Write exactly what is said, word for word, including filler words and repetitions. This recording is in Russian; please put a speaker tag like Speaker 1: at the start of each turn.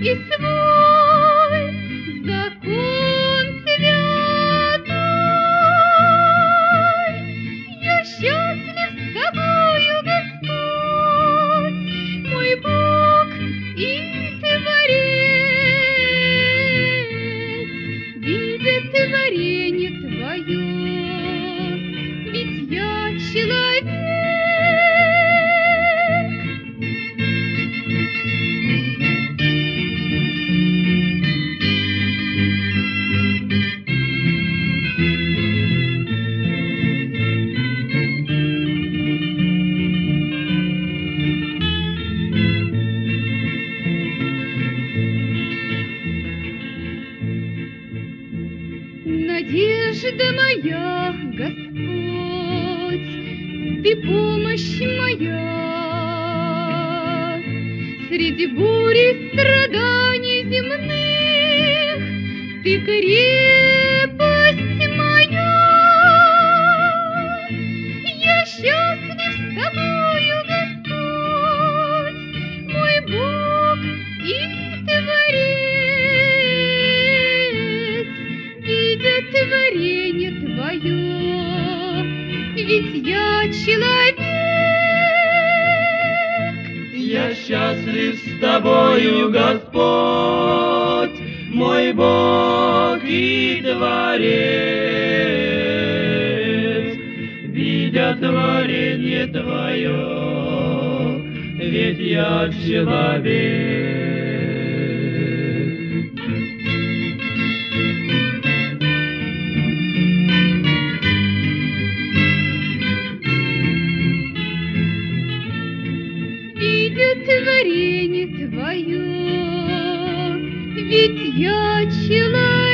Speaker 1: и свой закон святой. Я счастлив с тобою, Господь, мой Бог и Творец, видя творение Твое, ведь я человек. Надежда моя, Господь, Ты помощь моя. Среди бури страданий земных Ты крепость моя. Я счастлив с тобою, Господь, мой Бог и Творец, видя творение Твое, ведь я человек.
Speaker 2: Я счастлив с тобою, Господь, мой Бог и Творец, видя творение Твое, ведь я человек.
Speaker 1: Видя творение Твое, ведь я человек.